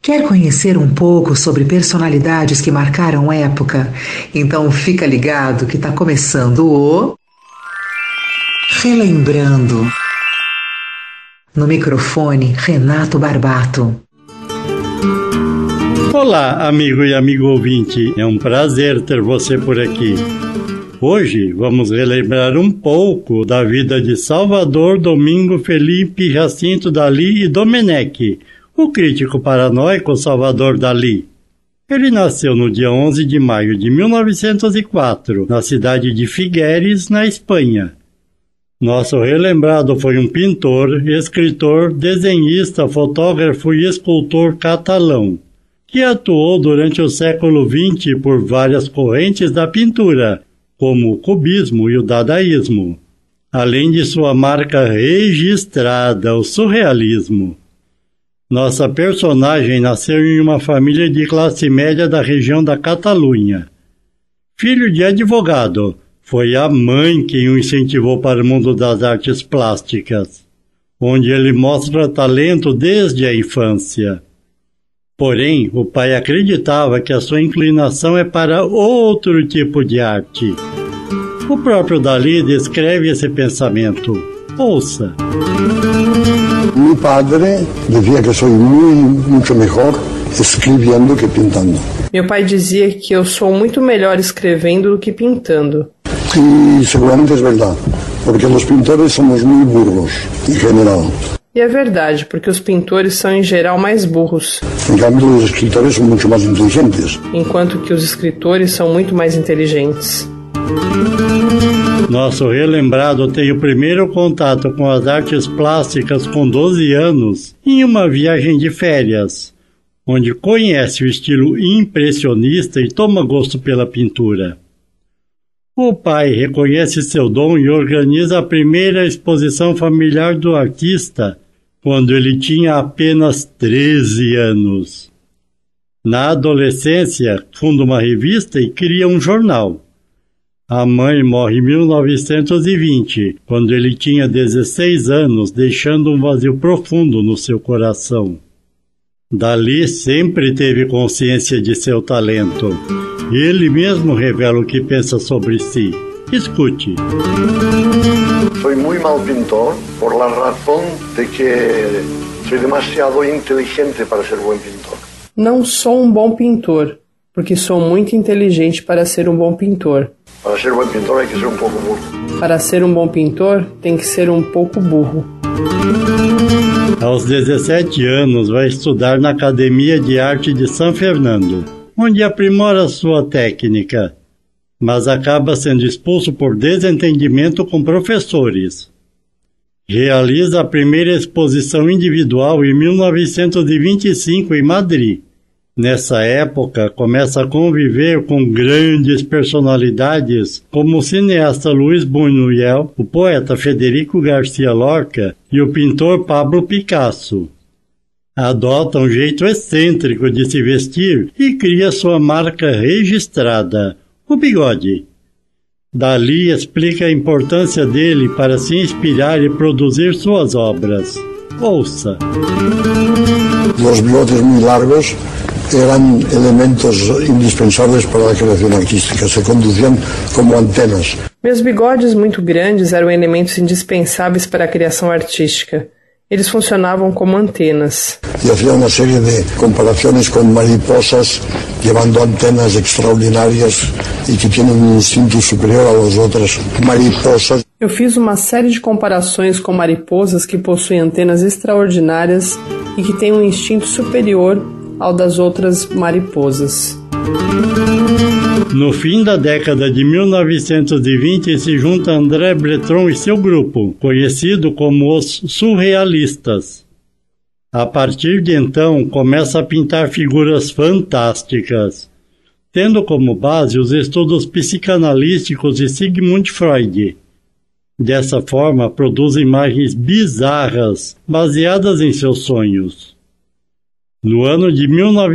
Quer conhecer um pouco sobre personalidades que marcaram época? Então fica ligado que está começando o Relembrando. No microfone, Renato Barbato. Olá, amigo e amigo ouvinte. É um prazer ter você por aqui. Hoje vamos relembrar um pouco da vida de Salvador Domingo Felipe Jacinto Dalí e Domenech, o crítico paranoico Salvador Dalí. Ele nasceu no dia 11 de maio de 1904, na cidade de Figueres, na Espanha. Nosso relembrado foi um pintor, escritor, desenhista, fotógrafo e escultor catalão, que atuou durante o século XX por várias correntes da pintura, como o cubismo e o dadaísmo, além de sua marca registrada, o surrealismo. Nossa personagem nasceu em uma família de classe média da região da Catalunha. Filho de advogado, foi a mãe quem o incentivou para o mundo das artes plásticas, onde ele mostra talento desde a infância. Porém, o pai acreditava que a sua inclinação é para outro tipo de arte. O próprio Dalí descreve esse pensamento. Ouça. Mi padre dizia que sou muito melhor escrevendo que pintando. Meu pai dizia que eu sou muito melhor escrevendo do que pintando. E seguramente é verdade, porque os pintores somos muito burros, em geral. E é verdade, porque os pintores são em geral mais burros. Em cambio, os escritores são muito mais inteligentes. Enquanto que os escritores são muito mais inteligentes. Nosso relembrado tem o primeiro contato com as artes plásticas com 12 anos em uma viagem de férias, onde conhece o estilo impressionista e toma gosto pela pintura. O pai reconhece seu dom e organiza a primeira exposição familiar do artista, quando ele tinha apenas 13 anos. Na adolescência, funda uma revista e cria um jornal. A mãe morre em 1920, quando ele tinha 16 anos, deixando um vazio profundo no seu coração. Dalí sempre teve consciência de seu talento. Ele mesmo revela o que pensa sobre si. Escute. Soy muy mal pintor por la razón de que soy demasiado inteligente para ser buen pintor. Não sou um bom pintor, porque sou muito inteligente para ser um bom pintor. Para ser buen pintor hay que ser un poco burro. Para ser um bom pintor, tem que ser um pouco burro. Aos 17 anos, vai estudar na Academia de Arte de São Fernando, onde aprimora sua técnica, mas acaba sendo expulso por desentendimento com professores. Realiza a primeira exposição individual em 1925 em Madrid. Nessa época, começa a conviver com grandes personalidades como o cineasta Luis Buñuel, o poeta Federico García Lorca e o pintor Pablo Picasso. Adota um jeito excêntrico de se vestir e cria sua marca registrada, o bigode. Dalí explica a importância dele para se inspirar e produzir suas obras. Ouça. Os bigodes muito largos eram elementos indispensáveis para a criação artística, se conduziam como antenas. Meus bigodes muito grandes eram elementos indispensáveis para a criação artística. Eles funcionavam como antenas. E fazia uma série de comparações com mariposas, levando antenas extraordinárias e que têm um instinto superior às outras mariposas. Eu fiz uma série de comparações com mariposas que possuem antenas extraordinárias e que têm um instinto superior ao das outras mariposas. No fim da década de 1920 se junta André Breton e seu grupo, conhecido como os surrealistas. A partir de então, começa a pintar figuras fantásticas, tendo como base os estudos psicanalísticos de Sigmund Freud. Dessa forma, produz imagens bizarras, baseadas em seus sonhos. No ano de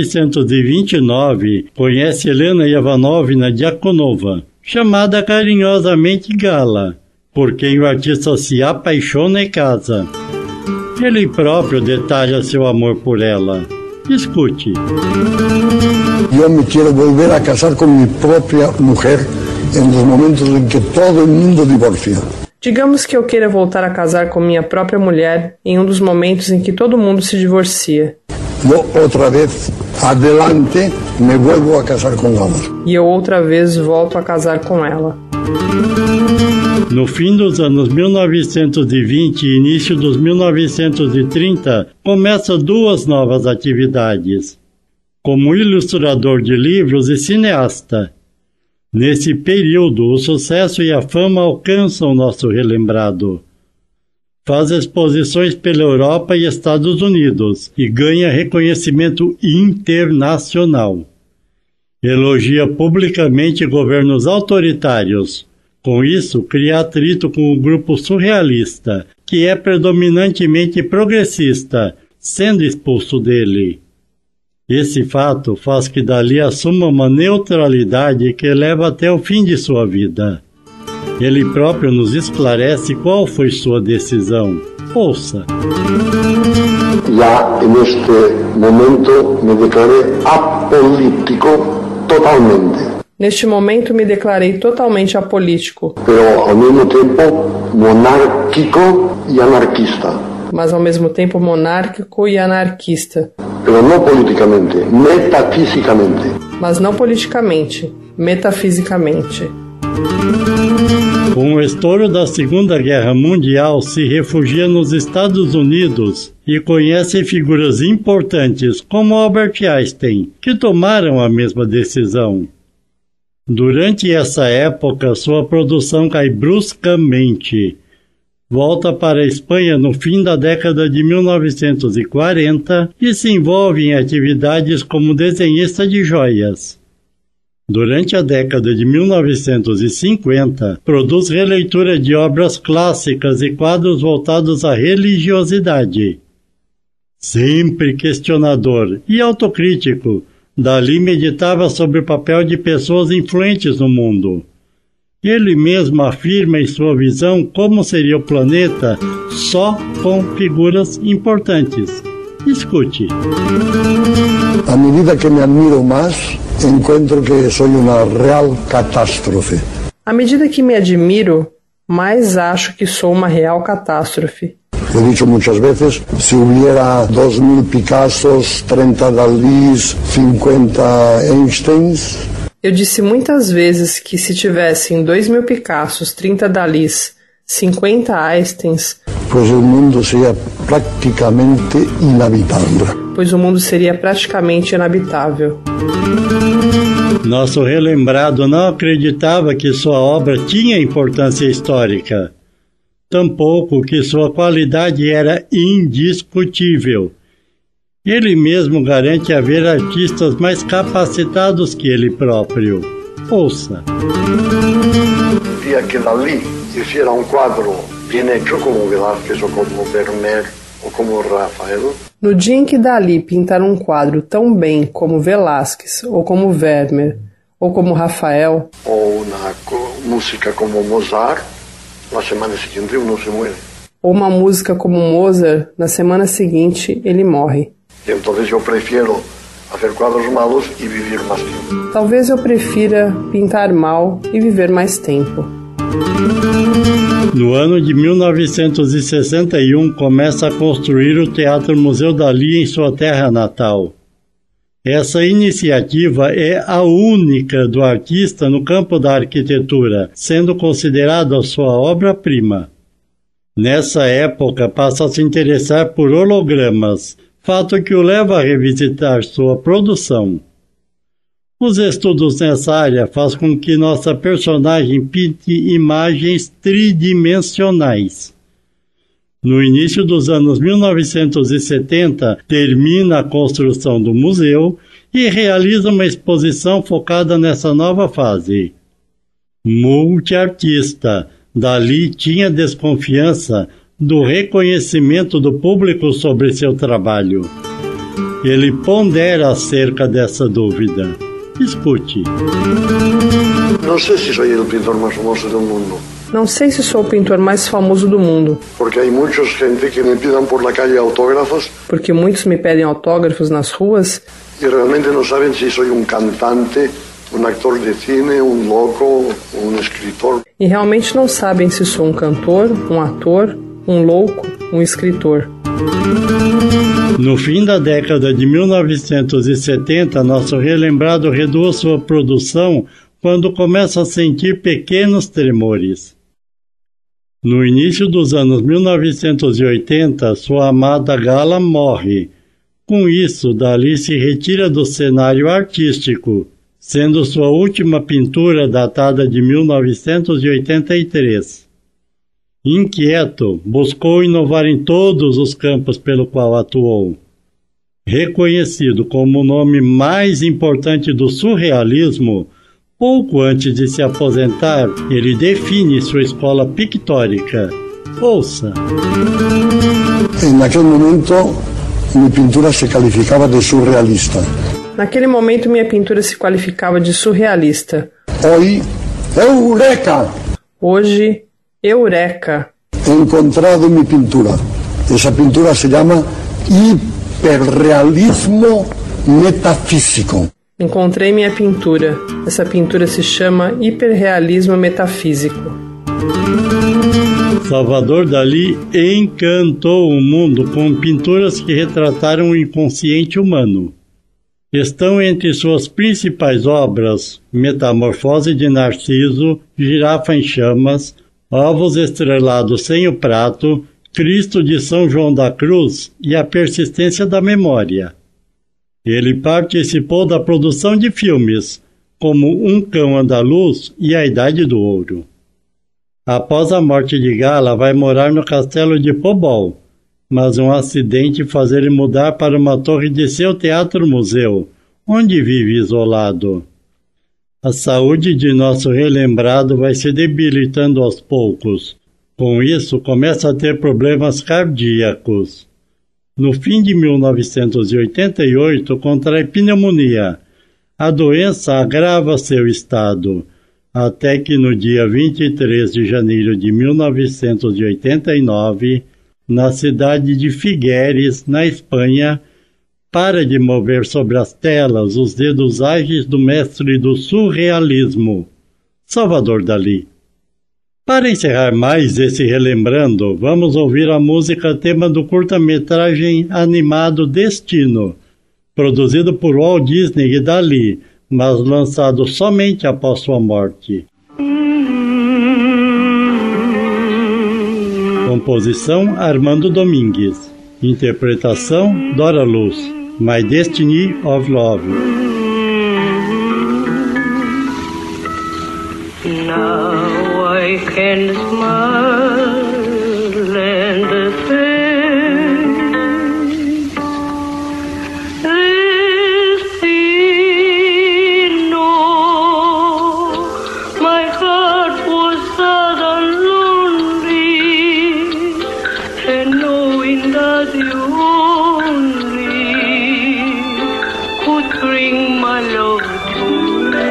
1929, conhece Helena Ivanovna Diakonova, chamada carinhosamente Gala, por quem o artista se apaixona e casa. Ele próprio detalha seu amor por ela. Escute. Eu me quero volver a casar com minha própria mulher em los momentos em que todo o mundo divorcia. Digamos que eu queira voltar a casar com minha própria mulher em um dos momentos em que todo mundo se divorcia. Eu outra vez, adelante, me vuelvo a casar com ela. E eu outra vez volto a casar com ela. No fim dos anos 1920 e início dos 1930, começa duas novas atividades, como ilustrador de livros e cineasta. Nesse período, o sucesso e a fama alcançam nosso relembrado. Faz exposições pela Europa e Estados Unidos e ganha reconhecimento internacional. Elogia publicamente governos autoritários. Com isso, cria atrito com o grupo surrealista, que é predominantemente progressista, sendo expulso dele. Esse fato faz que Dalí assuma uma neutralidade que leva até o fim de sua vida. Ele próprio nos esclarece qual foi sua decisão. Ouça. Já neste momento me declarei apolítico totalmente. Neste momento me declarei totalmente apolítico, Pero ao mesmo tempo monárquico e anarquista. mas ao mesmo tempo monárquico e anarquista. Pero não politicamente, metafisicamente. Mas não politicamente, metafisicamente. Com o estouro da Segunda Guerra Mundial, se refugia nos Estados Unidos e conhece figuras importantes como Albert Einstein, que tomaram a mesma decisão. Durante essa época, sua produção cai bruscamente. Volta para a Espanha no fim da década de 1940 e se envolve em atividades como desenhista de joias. Durante a década de 1950, produz releitura de obras clássicas e quadros voltados à religiosidade. Sempre questionador e autocrítico, Dalí meditava sobre o papel de pessoas influentes no mundo. Ele mesmo afirma em sua visão como seria o planeta só com figuras importantes. Escute. À medida que me admiro mais, encontro que sou uma real catástrofe. À medida que me admiro, mais acho que sou uma real catástrofe. He dicho muchas veces, si hubiera 2000 Picassos, 30 Dalís, 50 Einsteins. Eu disse muitas vezes que se tivessem 2000 Picassos, 30 Dalís, 50 Einsteins, Pois o mundo seria praticamente inabitável. Pois o mundo seria praticamente inabitável. Nosso relembrado não acreditava que sua obra tinha importância histórica. Tampouco que sua qualidade era indiscutível. Ele mesmo garante haver artistas mais capacitados que ele próprio. Ouça. Dia que Dalí hiciera um quadro bem hecho como Velázquez ou como Vermeer ou como Rafael. No dia em que Dalí pintar um quadro tão bem como Velázquez ou como Vermeer ou como Rafael, ou na música como Mozart, na semana seguinte uno se muere. Ou uma música como Mozart, na semana seguinte ele morre. E então eu prefiro fazer quadros malos e viver mais tempo. Talvez eu prefira pintar mal e viver mais tempo. No ano de 1961, começa a construir o Teatro Museu Dalí em sua terra natal. Essa iniciativa é a única do artista no campo da arquitetura, sendo considerada sua obra-prima. Nessa época, passa a se interessar por hologramas, fato que o leva a revisitar sua produção. Os estudos nessa área fazem com que nossa personagem pinte imagens tridimensionais. No início dos anos 1970, termina a construção do museu e realiza uma exposição focada nessa nova fase. Multiartista, Dalí tinha desconfiança do reconhecimento do público sobre seu trabalho. Ele pondera acerca dessa dúvida. Escute. Não sei se sou o pintor mais famoso do mundo, Não sei se sou o pintor mais famoso do mundo. Porque hay mucha gente que me pidan por la calle autógrafos. Porque muitos me pedem autógrafos nas ruas. Y realmente no saben si soy un cantante, un actor de cine, un loco, un escritor. E realmente não sabem se sou um cantor, um ator, um louco, um escritor. No fim da década de 1970, nosso relembrado reduz sua produção quando começa a sentir pequenos tremores. No início dos anos 1980, sua amada Gala morre. Com isso, Dalí se retira do cenário artístico, sendo sua última pintura datada de 1983. Inquieto, buscou inovar em todos os campos pelo qual atuou. Reconhecido como o nome mais importante do surrealismo, pouco antes de se aposentar, ele define sua escola pictórica. Ouça. Naquele momento, minha pintura se qualificava de surrealista. Naquele momento, minha pintura se qualificava de surrealista. Hoje, eureka! Hoje, eureka! He encontrado minha pintura. Essa pintura se chama hiperrealismo metafísico. Encontrei minha pintura. Essa pintura se chama hiperrealismo metafísico. Salvador Dalí encantou o mundo com pinturas que retrataram o inconsciente humano. Estão entre suas principais obras Metamorfose de Narciso, Girafa em Chamas, Ovos Estrelados sem o Prato, Cristo de São João da Cruz e A Persistência da Memória. Ele participou da produção de filmes, como Um Cão Andaluz e A Idade do Ouro. Após a morte de Gala, vai morar no castelo de Pobol, mas um acidente faz ele mudar para uma torre de seu teatro-museu, onde vive isolado. A saúde de nosso relembrado vai se debilitando aos poucos. Com isso, começa a ter problemas cardíacos. No fim de 1988, contrai pneumonia. A doença agrava seu estado, até que no dia 23 de janeiro de 1989, na cidade de Figueres, na Espanha, para de mover sobre as telas os dedos ágeis do mestre do surrealismo, Salvador Dalí. Para encerrar mais esse relembrando, vamos ouvir a música tema do curta-metragem animado Destino, produzido por Walt Disney e Dalí, mas lançado somente após sua morte. Composição Armando Domingues. Interpretação Dora Luz. My Destiny of Love. Now I can smile and face destino. My heart was sad and lonely, and knowing that you only could bring my love to me.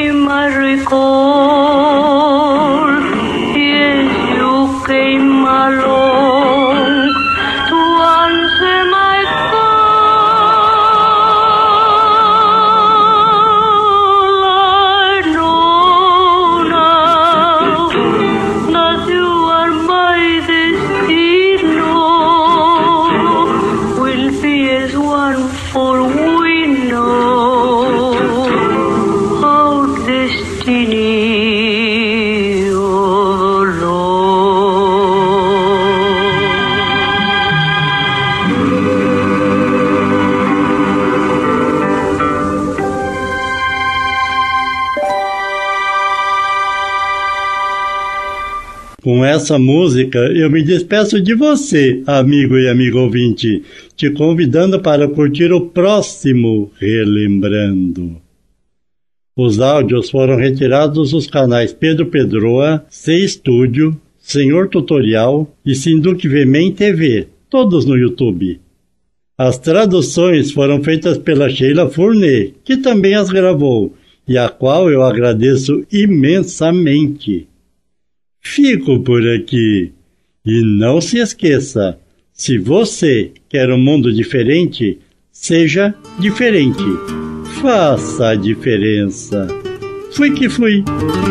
My Com essa música, eu me despeço de você, amigo e amigo ouvinte, te convidando para curtir o próximo Relembrando. Os áudios foram retirados dos canais Pedro Pedroa, C Estúdio, Senhor Tutorial e Sinduque Vemem TV, todos no YouTube. As traduções foram feitas pela Sheila Fournet, que também as gravou, e a qual eu agradeço imensamente. Fico por aqui. E não se esqueça, se você quer um mundo diferente, seja diferente. Faça a diferença. Fui que fui.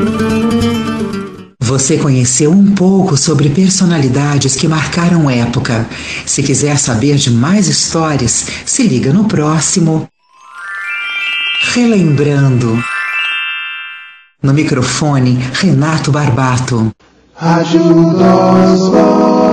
Você conheceu um pouco sobre personalidades que marcaram época. Se quiser saber de mais histórias, se liga no próximo Relembrando. No microfone, Renato Barbato. Rádio